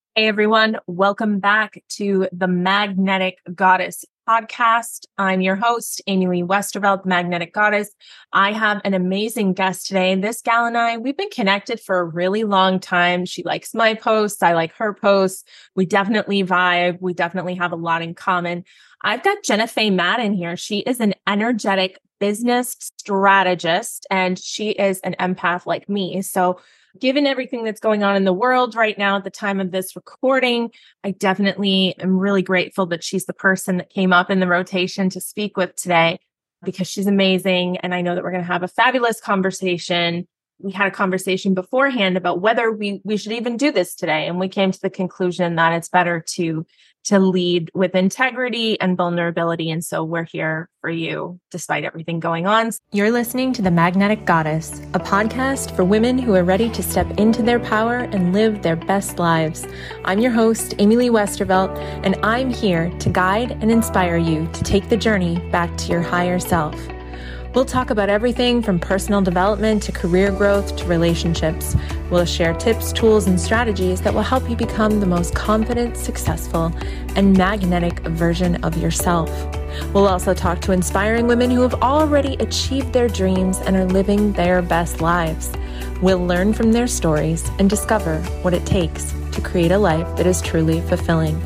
Hey everyone, welcome back to the Magnetic Goddess podcast. I'm your host, Amy Lee Westervelt, the Magnetic Goddess. I have an amazing guest today. This gal and I, we've been connected for a really long time. She likes my posts. I like her posts. We definitely vibe. We definitely have a lot in common. I've got Jenna Faye Madden here. She is an energetic business strategist and she is an empath like me. So given everything that's going on in the world right now at the time of this recording, I definitely am really grateful that she's the person that came up in the rotation to speak with today because she's amazing. And I know that we're going to have a fabulous conversation. We had a conversation beforehand about whether we should even do this today. And we came to the conclusion that it's better to lead with integrity and vulnerability. And so we're here for you despite everything going on. You're listening to The Magnetic Goddess, a podcast for women who are ready to step into their power and live their best lives. I'm your host, Amy Lee Westervelt, and I'm here to guide and inspire you to take the journey back to your higher self. We'll talk about everything from personal development to career growth to relationships. We'll share tips, tools, and strategies that will help you become the most confident, successful, and magnetic version of yourself. We'll also talk to inspiring women who have already achieved their dreams and are living their best lives. We'll learn from their stories and discover what it takes to create a life that is truly fulfilling.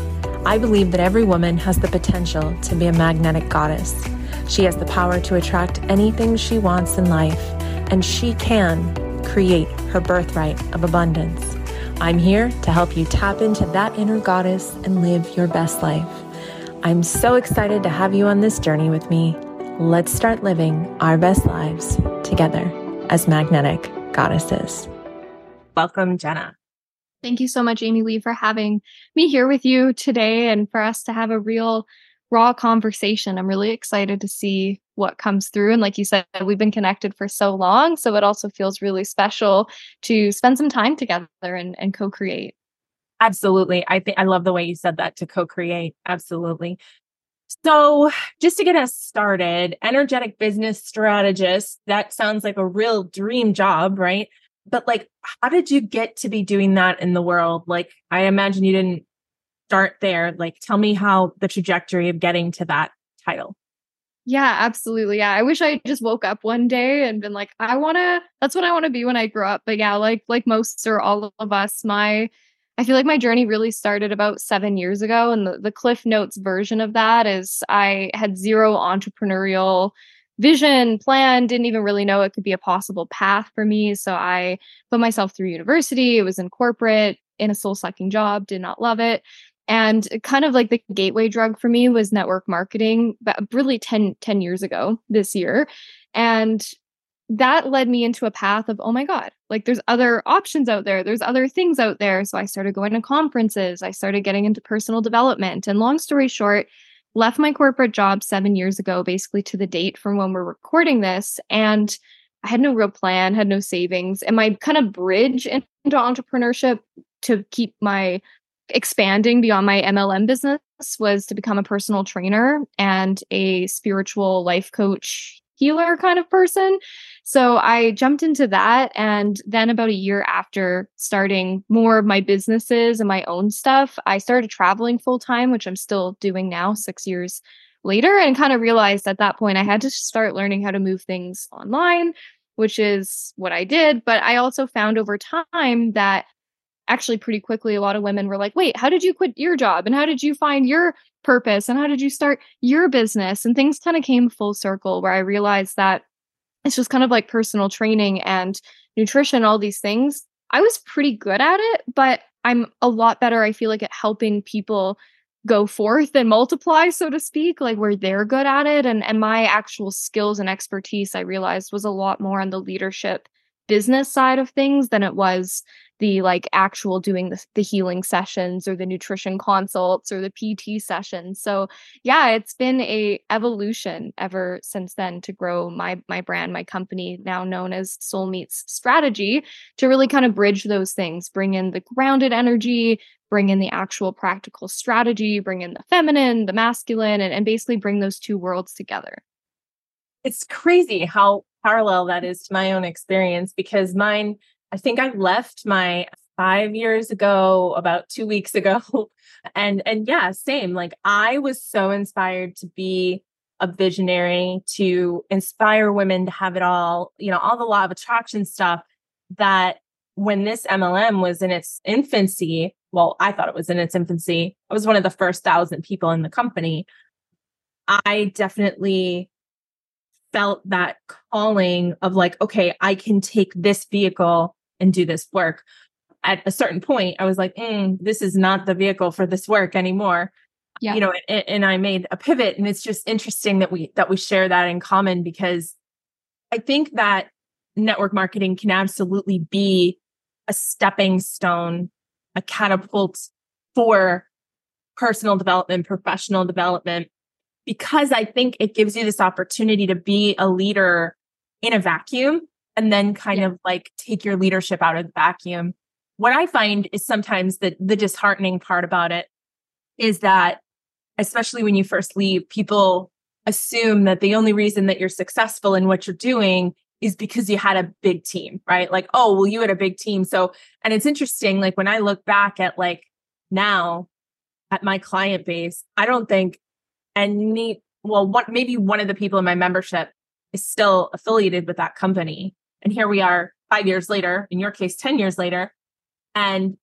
I believe that every woman has the potential to be a magnetic goddess. She has the power to attract anything she wants in life, and she can create her birthright of abundance. I'm here to help you tap into that inner goddess and live your best life. I'm so excited to have you on this journey with me. Let's start living our best lives together as magnetic goddesses. Welcome, Jenna. Thank you so much, Amy Lee, for having me here with you today and for us to have a real raw conversation. I'm really excited to see what comes through. And like you said, we've been connected for so long. So it also feels really special to spend some time together and co-create. Absolutely. I love the way you said that, to co-create. Absolutely. So just to get us started, energetic business strategist, that sounds like a real dream job, right? But like, how did you get to be doing that in the world? Like, I imagine you didn't start there. Like, tell me how the trajectory of getting to that title. Yeah, absolutely. Yeah. I wish I just woke up one day and been like, that's what I want to be when I grow up. But yeah, like most or all of us, I feel like my journey really started about 7 years ago. And the Cliff Notes version of that is I had zero entrepreneurial vision, plan, didn't even really know it could be a possible path for me. So I put myself through university. It was in corporate, in a soul-sucking job, did not love it. And kind of like the gateway drug for me was network marketing, but really 10 years ago this year. And that led me into a path of, oh my God, like there's other options out there. There's other things out there. So I started going to conferences. I started getting into personal development. And long story short, left my corporate job 7 years ago, basically to the date from when we're recording this. And I had no real plan, had no savings. And my kind of bridge into entrepreneurship to keep my expanding beyond my MLM business was to become a personal trainer and a spiritual life coach healer kind of person. So I jumped into that. And then about a year after starting more of my businesses and my own stuff, I started traveling full time, which I'm still doing now 6 years later, and kind of realized at that point I had to start learning how to move things online, which is what I did. But I also found over time that actually pretty quickly, a lot of women were like, wait, how did you quit your job? And how did you find your purpose? And how did you start your business? And things kind of came full circle where I realized that it's just kind of like personal training and nutrition, all these things. I was pretty good at it, but I'm a lot better, I feel like, at helping people go forth and multiply, so to speak, like where they're good at it. And my actual skills and expertise, I realized, was a lot more on the leadership business side of things than it was the like actual doing the healing sessions or the nutrition consults or the PT sessions. So yeah, it's been a evolution ever since then to grow my brand, my company, now known as Soul Meets Strategy, to really kind of bridge those things, bring in the grounded energy, bring in the actual practical strategy, bring in the feminine, the masculine, and basically bring those two worlds together. It's crazy how parallel that is to my own experience, because mine, I think I left my 5 years ago, about 2 weeks ago. And yeah, same. Like I was so inspired to be a visionary, to inspire women to have it all, all the law of attraction stuff, that when this MLM was in its infancy, well, I thought it was in its infancy. I was one of the first 1,000 people in the company. I definitely felt that calling of like, okay, I can take this vehicle and do this work. At a certain point, I was like, this is not the vehicle for this work anymore. Yeah. And I made a pivot. And it's just interesting that we share that in common, because I think that network marketing can absolutely be a stepping stone, a catapult for personal development, professional development, because I think it gives you this opportunity to be a leader in a vacuum and then kind of like take your leadership out of the vacuum. What I find is sometimes the disheartening part about it is that, especially when you first leave, people assume that the only reason that you're successful in what you're doing is because you had a big team, right? Like, oh, well, you had a big team. So, and it's interesting, like when I look back at like now at my client base, I don't think maybe one of the people in my membership is still affiliated with that company. And here we are 5 years later, in your case, 10 years later, and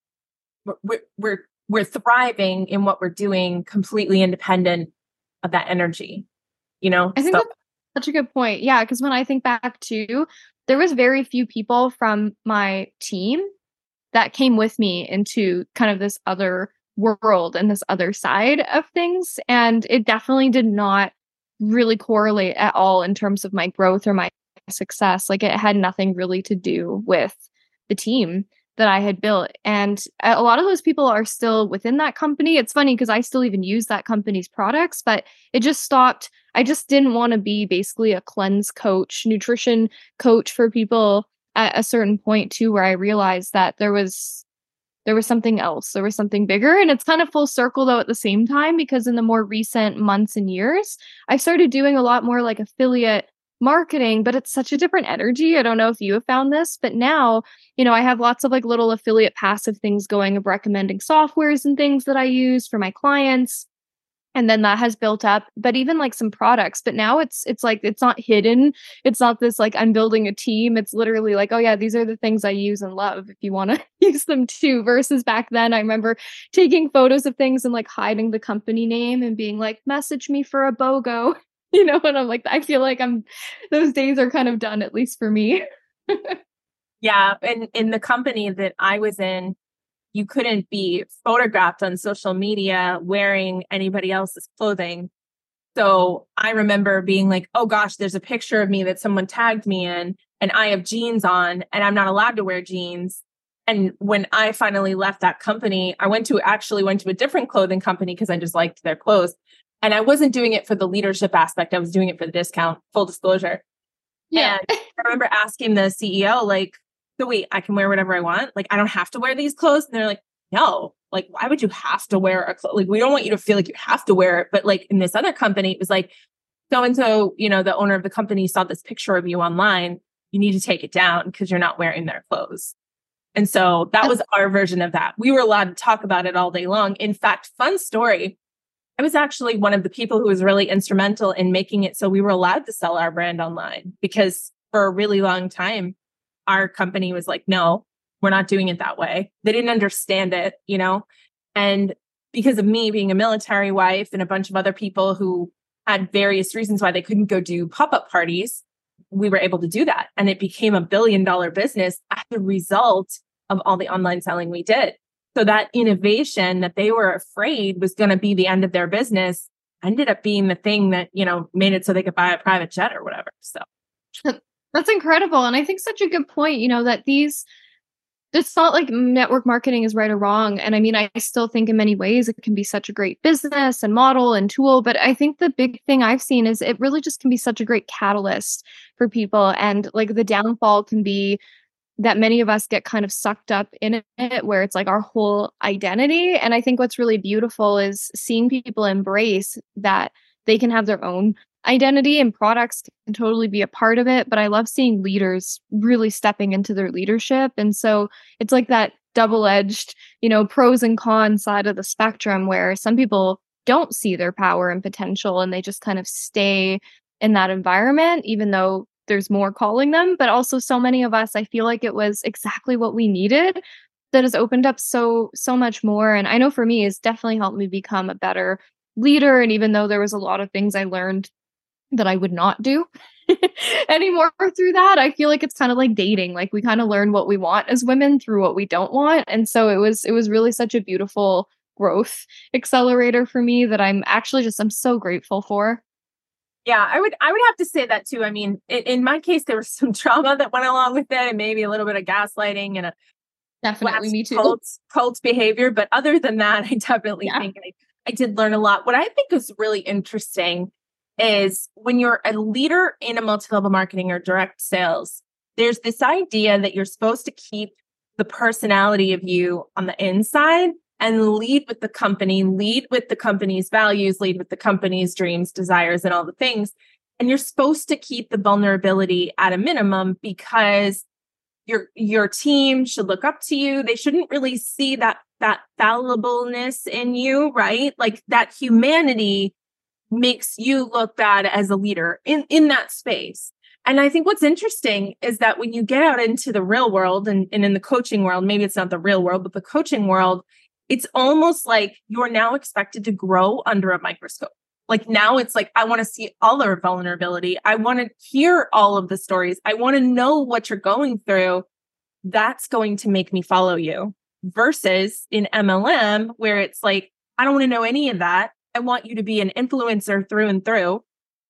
we're thriving in what we're doing, completely independent of that energy, I think that's such a good point. Yeah, because when I think back to, there was very few people from my team that came with me into kind of this other world and this other side of things. And it definitely did not really correlate at all in terms of my growth or my success. Like it had nothing really to do with the team that I had built. And a lot of those people are still within that company. It's funny because I still even use that company's products, but it just stopped. I just didn't want to be basically a cleanse coach, nutrition coach for people at a certain point too, where I realized that there was something else. There was something bigger. And it's kind of full circle though at the same time, because in the more recent months and years, I've started doing a lot more like affiliate marketing, but it's such a different energy. I don't know if you have found this, but now, I have lots of like little affiliate passive things going of recommending softwares and things that I use for my clients. And then that has built up, but even like some products, but now it's like, it's not hidden. It's not this like I'm building a team. It's literally like, oh yeah, these are the things I use and love if you want to use them too. Versus back then, I remember taking photos of things and like hiding the company name and being like, message me for a BOGO, and I'm like, I feel like those days are kind of done, at least for me. Yeah. And in the company that I was in, you couldn't be photographed on social media wearing anybody else's clothing. So I remember being like, oh gosh, there's a picture of me that someone tagged me in and I have jeans on and I'm not allowed to wear jeans. And when I finally left that company, I went to a different clothing company because I just liked their clothes. And I wasn't doing it for the leadership aspect. I was doing it for the discount, full disclosure. Yeah. And I remember asking the CEO, like, so wait, I can wear whatever I want? Like, I don't have to wear these clothes? And they're like, no, like, why would you have to wear a clothes? Like, we don't want you to feel like you have to wear it. But like in this other company, it was like, so-and-so, the owner of the company saw this picture of you online. You need to take it down because you're not wearing their clothes. And so that was our version of that. We were allowed to talk about it all day long. In fact, fun story, I was actually one of the people who was really instrumental in making it so we were allowed to sell our brand online, because for a really long time, our company was like, no, we're not doing it that way. They didn't understand it, and because of me being a military wife and a bunch of other people who had various reasons why they couldn't go do pop-up parties, we were able to do that. And it became $1 billion business as a result of all the online selling we did. So that innovation that they were afraid was going to be the end of their business ended up being the thing that, made it so they could buy a private jet or whatever. So that's incredible. And I think such a good point, that it's not like network marketing is right or wrong. And I mean, I still think in many ways it can be such a great business and model and tool. But I think the big thing I've seen is it really just can be such a great catalyst for people. And like the downfall can be that many of us get kind of sucked up in it, where it's like our whole identity. And I think what's really beautiful is seeing people embrace that they can have their own identity and products can totally be a part of it. But I love seeing leaders really stepping into their leadership. And so it's like that double-edged, pros and cons side of the spectrum where some people don't see their power and potential and they just kind of stay in that environment, even though there's more calling them. But also so many of us, I feel like it was exactly what we needed that has opened up so much more. And I know for me, it's definitely helped me become a better leader. And even though there was a lot of things I learned that I would not do anymore through that, I feel like it's kind of like dating. Like we kind of learn what we want as women through what we don't want. And so it was really such a beautiful growth accelerator for me that I'm so grateful for. Yeah, I would have to say that too. I mean, in my case, there was some trauma that went along with it, and maybe a little bit of gaslighting and a definitely me too cult behavior. But other than that, I definitely think I did learn a lot. What I think is really interesting is when you're a leader in a multi-level marketing or direct sales, there's this idea that you're supposed to keep the personality of you on the inside and lead with the company, lead with the company's values, lead with the company's dreams, desires, and all the things. And you're supposed to keep the vulnerability at a minimum because your team should look up to you. They shouldn't really see that fallibleness in you, right? Like that humanity makes you look bad as a leader in that space. And I think what's interesting is that when you get out into the real world and in the coaching world, maybe it's not the real world, but the coaching world, it's almost like you're now expected to grow under a microscope. Like now it's like, I want to see all their vulnerability. I want to hear all of the stories. I want to know what you're going through. That's going to make me follow you versus in MLM where it's like, I don't want to know any of that. I want you to be an influencer through and through.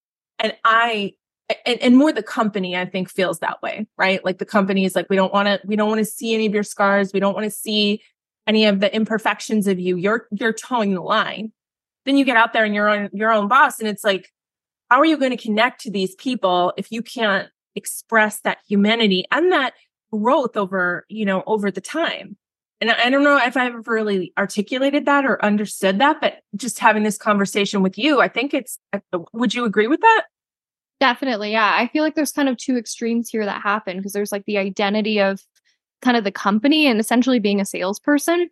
And more the company, I think, feels that way, right? Like the company is like, we don't want to see any of your scars. We don't want to see any of the imperfections of you. You're towing the line. Then you get out there and you're your own boss. And it's like, how are you going to connect to these people if you can't express that humanity and that growth over the time? And I don't know if I've ever really articulated that or understood that, but just having this conversation with you, I think would you agree with that? Definitely. Yeah. I feel like there's kind of two extremes here that happen because there's like the identity of kind of the company and essentially being a salesperson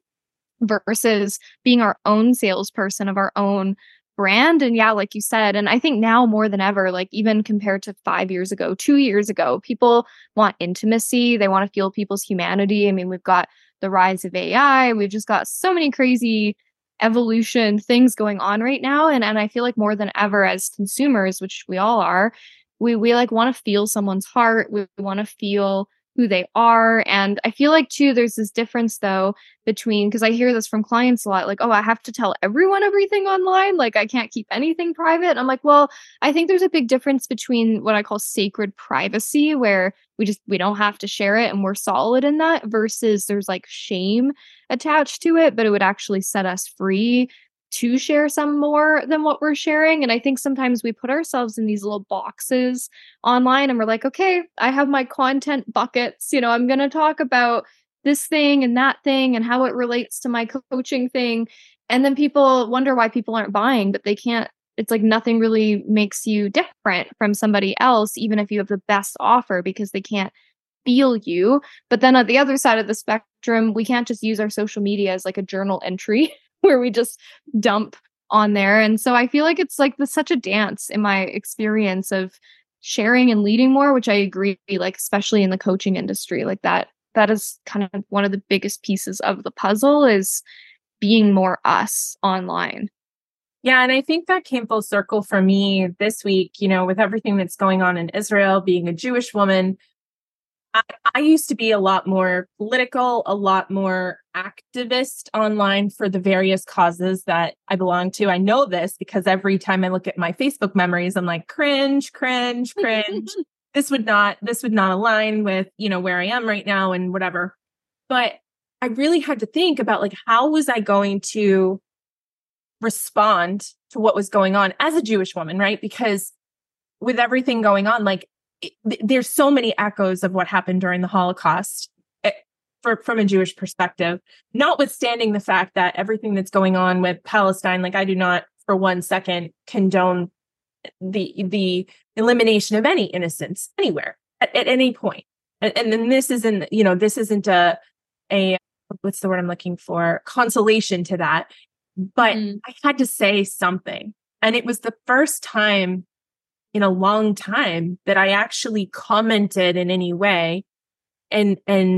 versus being our own salesperson of our own brand. And yeah, like you said, and I think now more than ever, like even compared to 5 years ago, 2 years ago, people want intimacy. They want to feel people's humanity. I mean, we've got the rise of AI. We've just got so many crazy evolution things going on right now. And I feel like more than ever as consumers, which we all are, we like want to feel someone's heart. We want to feel who they are. And I feel like too, there's this difference though between, because I hear this from clients a lot, like, oh, I have to tell everyone everything online. Like I can't keep anything private. I'm like, well, I think there's a big difference between what I call sacred privacy, where we don't have to share it and we're solid in that, versus there's like shame attached to it, but it would actually set us free to share some more than what we're sharing. And I think sometimes we put ourselves in these little boxes online and we're like, okay, I have my content buckets. I'm going to talk about this thing and that thing and how it relates to my coaching thing. And then people wonder why people aren't buying, but they can't. It's like nothing really makes you different from somebody else, even if you have the best offer, because they can't feel you. But then at the other side of the spectrum, we can't just use our social media as like a journal entry where we just dump on there. And so I feel like it's like such a dance in my experience of sharing and leading more, which I agree, like, especially in the coaching industry, like that is kind of one of the biggest pieces of the puzzle is being more us online. Yeah. And I think that came full circle for me this week, with everything that's going on in Israel, being a Jewish woman. I used to be a lot more political, a lot more activist online for the various causes that I belong to. I know this because every time I look at my Facebook memories, I'm like, cringe. This would not align with, where I am right now and whatever. But I really had to think about like, how was I going to respond to what was going on as a Jewish woman, right? Because with everything going on, like, there's so many echoes of what happened during the Holocaust from a Jewish perspective, notwithstanding the fact that everything that's going on with Palestine, like I do not for 1 second condone the elimination of any innocence anywhere at any point. And then this isn't a what's the word I'm looking for? Consolation to that. But I had to say something. And it was the first time in a long time that I actually commented in any way. And,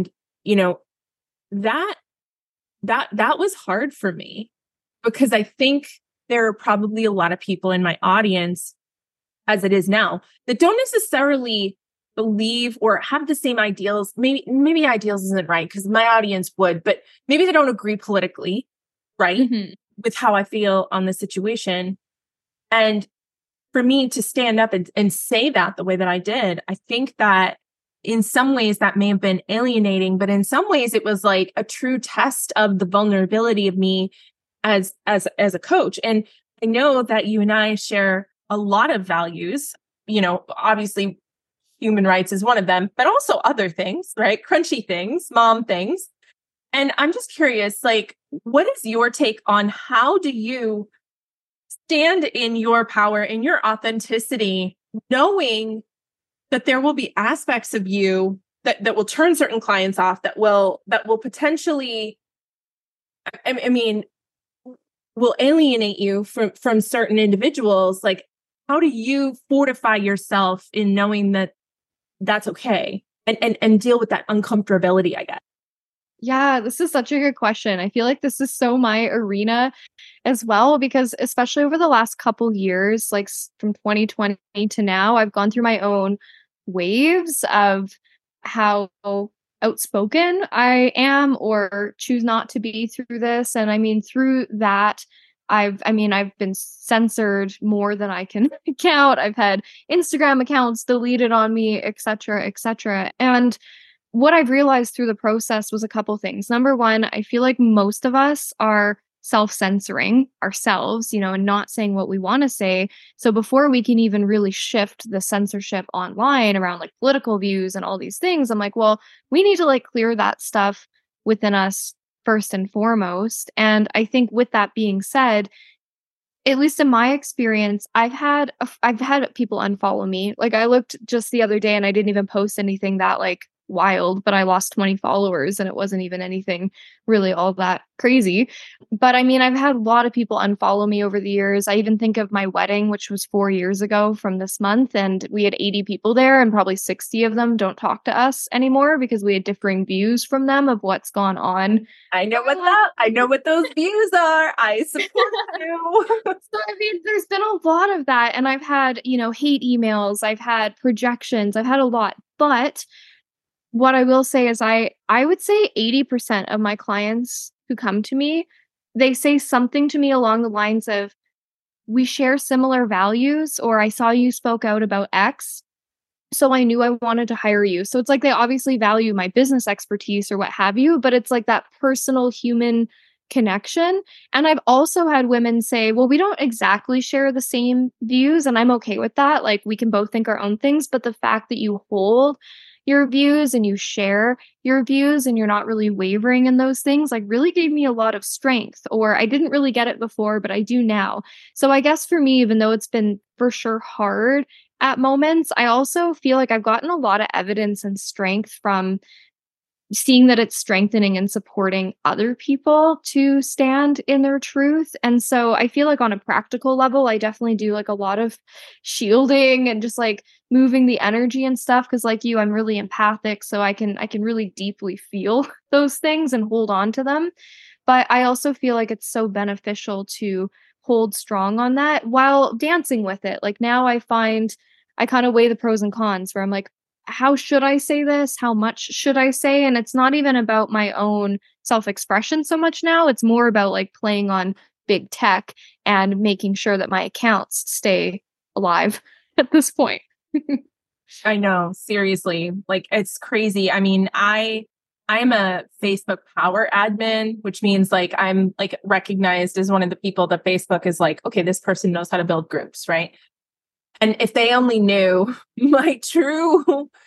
that was hard for me because I think there are probably a lot of people in my audience, as it is now, that don't necessarily believe or have the same ideals. Maybe ideals isn't right because my audience would, but maybe they don't agree politically, right? With how I feel on the situation. And for me to stand up and say that the way that I did, I think that in some ways that may have been alienating, but in some ways it was like a true test of the vulnerability of me as a coach. And I know that you and I share a lot of values, obviously human rights is one of them, but also other things, right? Crunchy things, mom things. And I'm just curious, like, what is your take on how do you stand in your power, in your authenticity, knowing that there will be aspects of you that will turn certain clients off, that will potentially, will alienate you from certain individuals? Like, how do you fortify yourself in knowing that that's okay and deal with that uncomfortability, I guess? Yeah, this is such a good question. I feel like this is so my arena as well, because especially over the last couple years, like from 2020 to now, I've gone through my own waves of how outspoken I am or choose not to be through this. And I mean, through that, I've been censored more than I can count. I've had Instagram accounts deleted on me, et cetera, et cetera. And what I've realized through the process was a couple things. Number one, I feel like most of us are self-censoring ourselves, and not saying what we want to say. So before we can even really shift the censorship online around like political views and all these things, I'm like, well, we need to like clear that stuff within us first and foremost. And I think with that being said, at least in my experience, I've had people unfollow me. Like I looked just the other day and I didn't even post anything that like wild, but I lost 20 followers and it wasn't even anything really all that crazy. But I mean, I've had a lot of people unfollow me over the years. I even think of my wedding, which was 4 years ago from this month, and we had 80 people there and probably 60 of them don't talk to us anymore because we had differing views from them of what's gone on. I know what those views are. I support you. So I mean, there's been a lot of that. And I've had, hate emails, I've had projections, I've had a lot. But what I will say is I would say 80% of my clients who come to me, they say something to me along the lines of, we share similar values, or I saw you spoke out about X, so I knew I wanted to hire you. So it's like they obviously value my business expertise or what have you, but it's like that personal human connection. And I've also had women say, well, we don't exactly share the same views, and I'm okay with that. Like we can both think our own things, but the fact that you hold your views and you share your views and you're not really wavering in those things, like really gave me a lot of strength. Or I didn't really get it before, but I do now. So I guess for me, even though it's been for sure hard at moments, I also feel like I've gotten a lot of evidence and strength from seeing that it's strengthening and supporting other people to stand in their truth. And so I feel like on a practical level, I definitely do like a lot of shielding and just like moving the energy and stuff. Cause like you, I'm really empathic. So I can really deeply feel those things and hold on to them. But I also feel like it's so beneficial to hold strong on that while dancing with it. Like now I find I kind of weigh the pros and cons where I'm like, how should I say this? How much should I say? And it's not even about my own self-expression so much now. It's more about like playing on big tech and making sure that my accounts stay alive at this point. I know, seriously. Like it's crazy. I mean, I'm a Facebook power admin, which means like I'm like recognized as one of the people that Facebook is like, okay, this person knows how to build groups, right? And if they only knew my true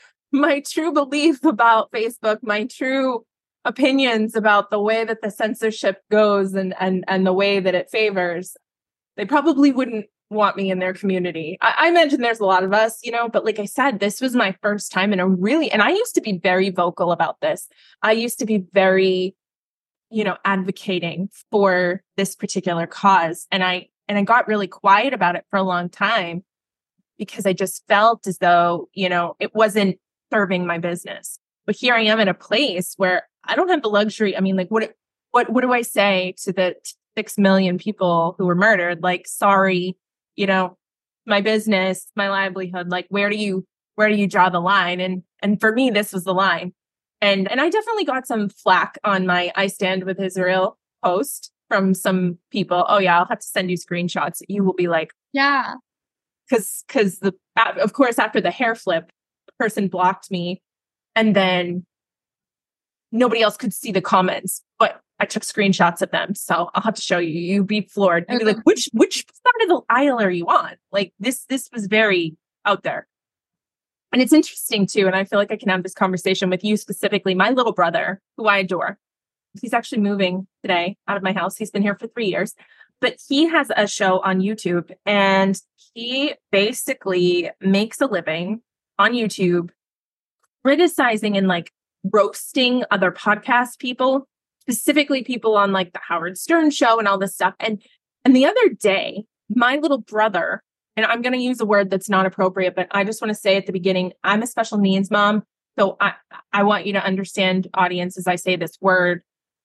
belief about Facebook, my true opinions about the way that the censorship goes and the way that it favors, they probably wouldn't want me in their community. I imagine there's a lot of us, but like I said, this was my first time and I used to be very vocal about this. I used to be very advocating for this particular cause. And I got really quiet about it for a long time because I just felt as though, it wasn't serving my business. But here I am in a place where I don't have the luxury. I mean, like, what do I say to the 6 million people who were murdered? Like, sorry, my business, my livelihood, like, where do you draw the line? And for me, this was the line. And I definitely got some flack on my I Stand with Israel post from some people. Oh yeah, I'll have to send you screenshots. You will be like, yeah. Because of course, after the hair flip, the person blocked me, and then nobody else could see the comments, but I took screenshots of them. So I'll have to show you. You'd be floored. You'd be like, which side of the aisle are you on? Like this was very out there. And it's interesting too. And I feel like I can have this conversation with you specifically. My little brother, who I adore, he's actually moving today out of my house. He's been here for 3 years, but he has a show on YouTube, and he basically makes a living on YouTube criticizing and like roasting other podcast people, specifically people on like the Howard Stern show and all this stuff. And the other day, my little brother, and I'm going to use a word that's not appropriate, but I just want to say at the beginning, I'm a special needs mom. So I want you to understand, audience, as I say this word,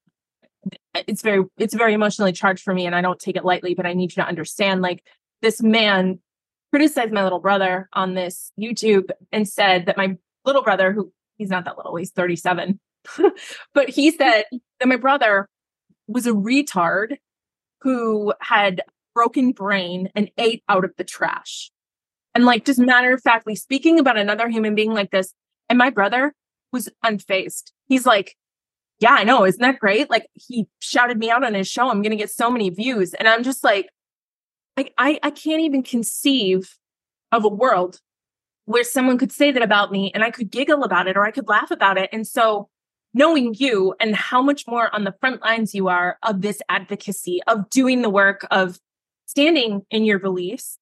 it's very emotionally charged for me, and I don't take it lightly, but I need you to understand, like, this man criticized my little brother on this YouTube and said that my little brother, who he's not that little, he's 37, but he said that my brother was a retard who had broken brain and ate out of the trash. And like, just matter of factly speaking about another human being like this. And my brother was unfazed. He's like, yeah, I know. Isn't that great? Like, he shouted me out on his show. I'm going to get so many views. And I'm just like, I can't even conceive of a world where someone could say that about me and I could giggle about it or I could laugh about it. And so knowing you and how much more on the front lines you are of this advocacy, of doing the work, of standing in your beliefs,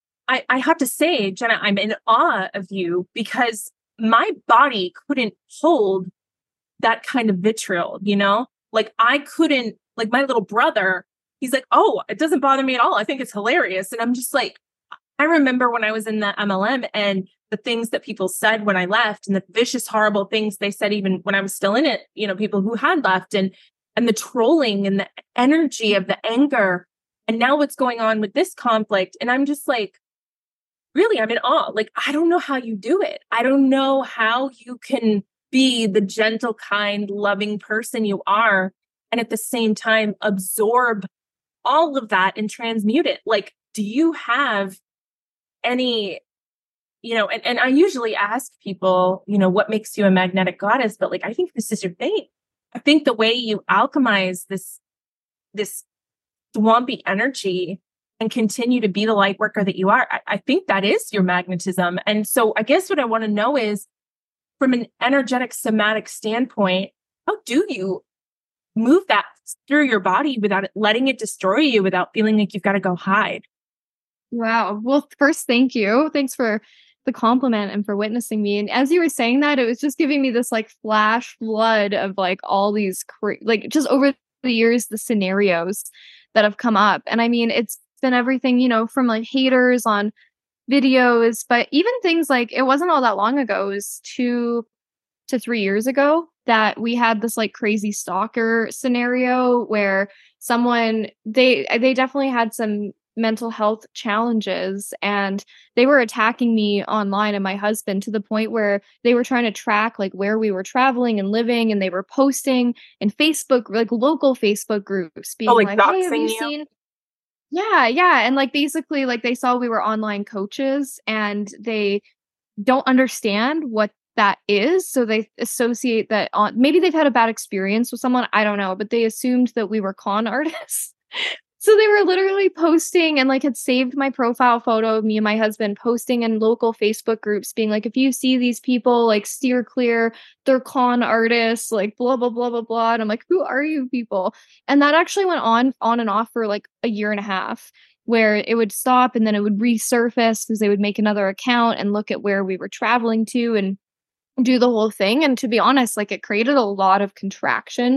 I have to say, Jenna, I'm in awe of you, because my body couldn't hold that kind of vitriol, like I couldn't, like my little brother, he's like, oh, it doesn't bother me at all. I think it's hilarious. And I'm just like, I remember when I was in the MLM and the things that people said when I left, and the vicious, horrible things they said, even when I was still in it, people who had left, and the trolling and the energy of the anger. And now what's going on with this conflict. And I'm just like, really, I'm in awe. Like, I don't know how you do it. I don't know how you can be the gentle, kind, loving person you are, and at the same time absorb all of that and transmute it. Like, do you have any, and I usually ask people, what makes you a magnetic goddess? But like, I think this is your thing. I think the way you alchemize this swampy energy and continue to be the light worker that you are, I think that is your magnetism. And so I guess what I want to know is, from an energetic somatic standpoint, how do you move that through your body without it letting it destroy you, without feeling like you've got to go hide? Wow. Well, first, thank you. Thanks for the compliment and for witnessing me. And as you were saying that, it was just giving me this like flash flood of like all these, like just over the years, the scenarios that have come up. And I mean, it's been everything, from like haters on videos, but even things like, it wasn't all that long ago, it was 2 to 3 years ago that we had this like crazy stalker scenario where someone, they definitely had some mental health challenges, and they were attacking me online and my husband, to the point where they were trying to track like where we were traveling and living, and they were posting in Facebook, like local Facebook groups, being like, hey, have you seen? Yeah. And like, basically, like they saw we were online coaches and they don't understand what that is. So they associate that on, maybe they've had a bad experience with someone, I don't know, but they assumed that we were con artists. So they were literally posting and like had saved my profile photo of me and my husband, posting in local Facebook groups, being like, if you see these people, like steer clear, they're con artists, like blah, blah, blah, blah, blah. And I'm like, who are you people? And that actually went on and off for like a year and a half, where it would stop and then it would resurface because they would make another account and look at where we were traveling to and do the whole thing. And to be honest, like it created a lot of contraction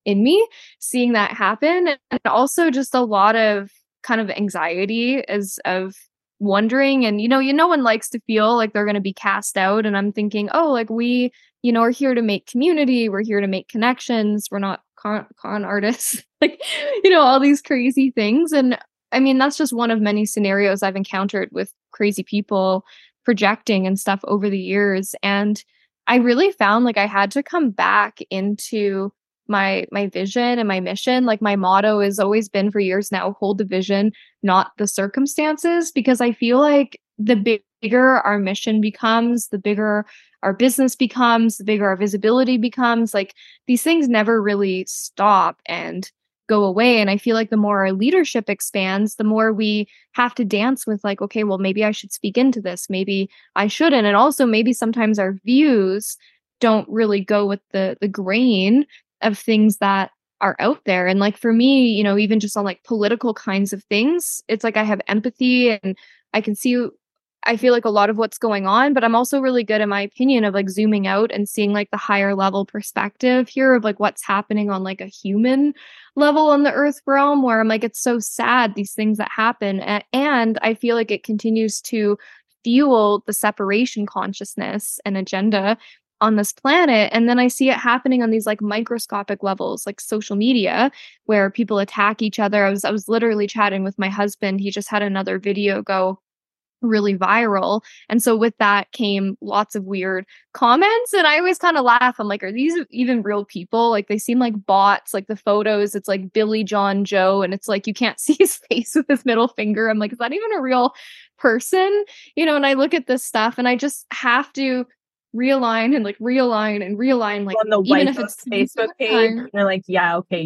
in me, seeing that happen. And also just a lot of kind of anxiety as of wondering, and no one likes to feel like they're going to be cast out. And I'm thinking, oh, like we, are here to make community, we're here to make connections, we're not con artists, like, all these crazy things. And I mean, that's just one of many scenarios I've encountered with crazy people projecting and stuff over the years. And I really found like I had to come back into my vision and my mission. Like my motto has always been for years now, hold the vision, not the circumstances, because I feel like the bigger our mission becomes, the bigger our business becomes, the bigger our visibility becomes, like these things never really stop and go away. And I feel like the more our leadership expands, the more we have to dance with like, okay, well, maybe I should speak into this, maybe I shouldn't. And also maybe sometimes our views don't really go with the grain of things that are out there. And like for me, even just on like political kinds of things, it's like I have empathy and I can see, I feel like a lot of what's going on, but I'm also really good, in my opinion, of like zooming out and seeing like the higher level perspective here of like what's happening on like a human level on the earth realm, where I'm like, it's so sad, these things that happen. And I feel like it continues to fuel the separation consciousness and agenda on this planet. And then I see it happening on these like microscopic levels, like social media, where people attack each other. I was literally chatting with my husband. He just had another video go really viral. And so with that came lots of weird comments. And I always kind of laugh. I'm like, are these even real people? Like they seem like bots, like the photos, it's like Billy John Joe. And it's like, you can't see his face with his middle finger. I'm like, is that even a real person? And I look at this stuff and I just have to realign and like realign like on the even White if House it's Facebook page, you're like, yeah, okay,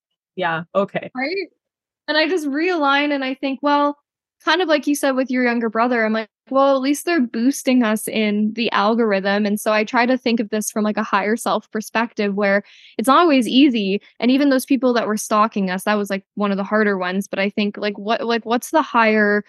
okay, right. And I just realign and I think, well, kind of like you said with your younger brother, I'm like, well, at least they're boosting us in the algorithm. And so I try to think of this from like a higher self perspective, where it's not always easy. And even those people that were stalking us, that was like one of the harder ones. But I think what's the higher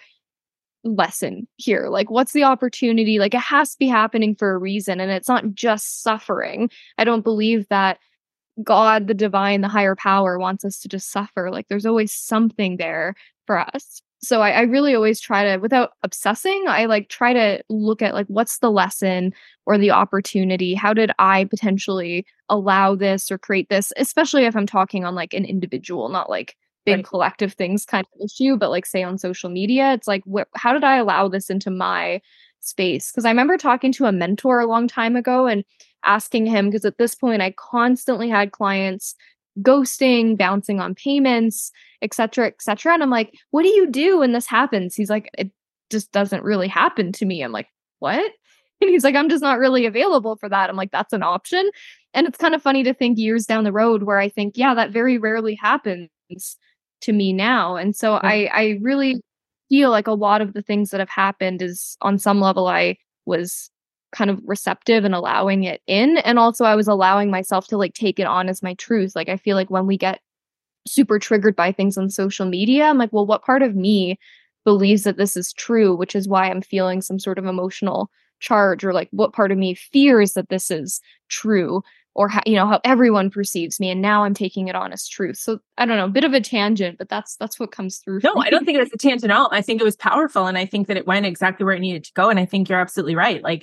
lesson here? Like what's the opportunity? Like it has to be happening for a reason, and it's not just suffering. I don't believe that God, the divine, the higher power wants us to just suffer. Like there's always something there for us. So I really always try to, without obsessing, I like try to look at like what's the lesson or the opportunity? How did I potentially allow this or create this? Especially if I'm talking on like an individual, not like big right, collective things kind of issue, but like say on social media, it's like, how did I allow this into my space? Because I remember talking to a mentor a long time ago and asking him, because at this point I constantly had clients ghosting, bouncing on payments, et cetera, et cetera. And I'm like, what do you do when this happens? He's like, it just doesn't really happen to me. I'm like, what? And he's like, I'm just not really available for that. I'm like, that's an option. And it's kind of funny to think years down the road where I think, yeah, that very rarely happens to me now. And so I really feel like a lot of the things that have happened is on some level I was kind of receptive and allowing it in. And also I was allowing myself to like take it on as my truth. Like I feel like when we get super triggered by things on social media, I'm like, well, what part of me believes that this is true, which is why I'm feeling some sort of emotional charge, or like what part of me fears that this is true, or how everyone perceives me, and now I'm taking it on as truth. So I don't know, a bit of a tangent, but that's what comes through. No, I don't think it was a tangent at all. I think it was powerful, and I think that it went exactly where it needed to go. And I think you're absolutely right. Like,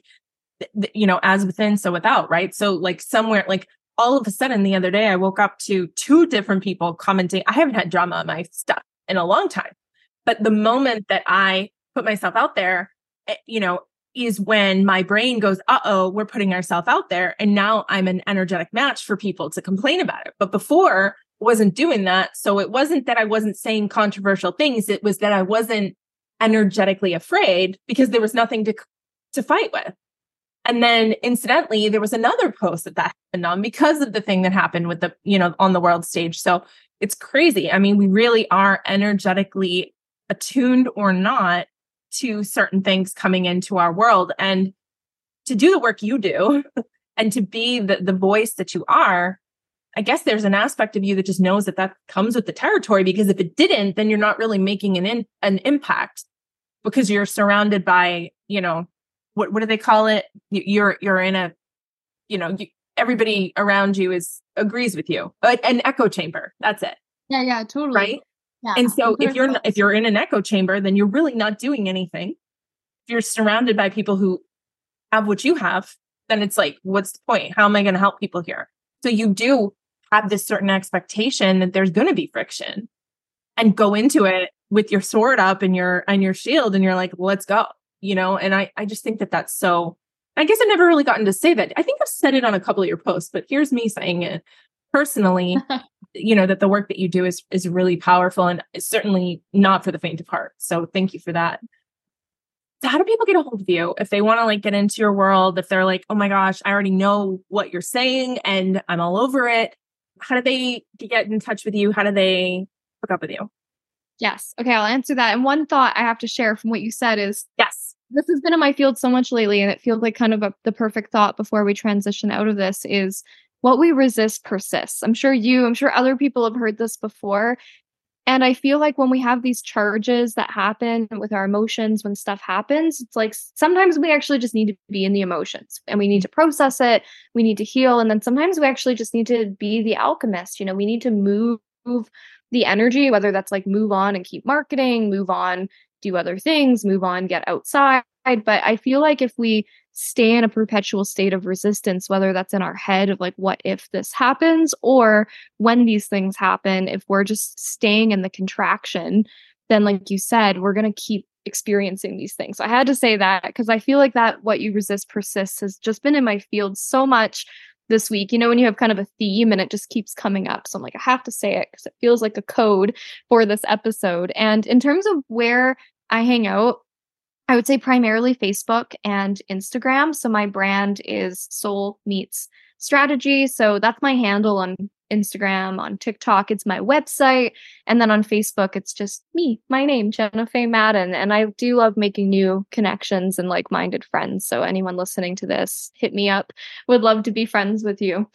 as within, so without, right? So like somewhere, like all of a sudden the other day, I woke up to 2 different people commenting. I haven't had drama on my stuff in a long time, but the moment that I put myself out there, is when my brain goes, uh-oh, we're putting ourselves out there. And now I'm an energetic match for people to complain about it. But before, I wasn't doing that. So it wasn't that I wasn't saying controversial things. It was that I wasn't energetically afraid because there was nothing to fight with. And then incidentally, there was another post that happened on because of the thing that happened with the, on the world stage. So it's crazy. I mean, we really are energetically attuned or not to certain things coming into our world. And to do the work you do and to be the voice that you are, I guess there's an aspect of you that just knows that comes with the territory, because if it didn't, then you're not really making an impact, because you're surrounded by, what do they call it? You're in a, everybody around you agrees with you. An echo chamber. That's it. Yeah, totally. Right. Yeah. And so if you're in an echo chamber, then you're really not doing anything. If you're surrounded by people who have what you have, then it's like, what's the point? How am I going to help people here? So you do have this certain expectation that there's going to be friction, and go into it with your sword up and your shield, and you're like, let's go, and I just think that that's so, I guess I've never really gotten to say that. I think I've said it on a couple of your posts, but here's me saying it personally, that the work that you do is really powerful, and it's certainly not for the faint of heart. So thank you for that. So how do people get a hold of you if they want to like get into your world? If they're like, oh my gosh, I already know what you're saying and I'm all over it. How do they get in touch with you? How do they hook up with you? Yes. Okay, I'll answer that. And one thought I have to share from what you said is, yes, this has been in my field so much lately, and it feels like kind of the perfect thought before we transition out of this is, what we resist persists. I'm sure other people have heard this before. And I feel like when we have these charges that happen with our emotions, when stuff happens, it's like sometimes we actually just need to be in the emotions and we need to process it. We need to heal. And then sometimes we actually just need to be the alchemist. We need to move the energy, whether that's like move on and keep marketing, move on, do other things, move on, get outside. But I feel like if we stay in a perpetual state of resistance, whether that's in our head of like, what if this happens, or when these things happen, if we're just staying in the contraction, then like you said, we're going to keep experiencing these things. So I had to say that because I feel like that what you resist persists has just been in my field so much this week, when you have kind of a theme and it just keeps coming up. So I'm like, I have to say it because it feels like a code for this episode. And in terms of where I hang out, I would say primarily Facebook and Instagram. So my brand is Soul Meets Strategy. So that's my handle on Instagram. On TikTok, it's my website. And then on Facebook, it's just me, my name, Jenna Faye Madden. And I do love making new connections and like-minded friends. So anyone listening to this, hit me up. Would love to be friends with you.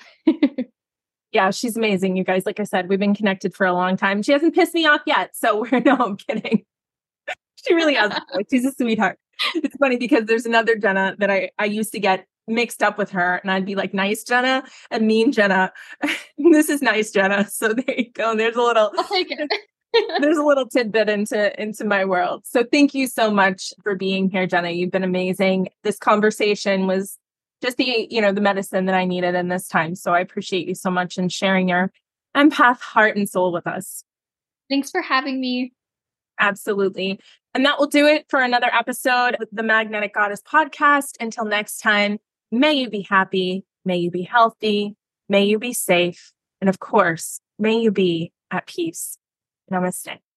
Yeah, she's amazing, you guys. Like I said, we've been connected for a long time. She hasn't pissed me off yet. So I'm kidding. She really has. She's a sweetheart. It's funny because there's another Jenna that I used to get mixed up with her, and I'd be like, nice Jenna and mean Jenna. This is nice Jenna. So there you go. There's a little, I'll take it. There's a little tidbit into my world. So thank you so much for being here, Jenna. You've been amazing. This conversation was just the medicine that I needed in this time. So I appreciate you so much and sharing your empath heart and soul with us. Thanks for having me. Absolutely. And that will do it for another episode of the Magnetic Goddess podcast. Until next time, may you be happy, may you be healthy, may you be safe, and of course, may you be at peace. Namaste.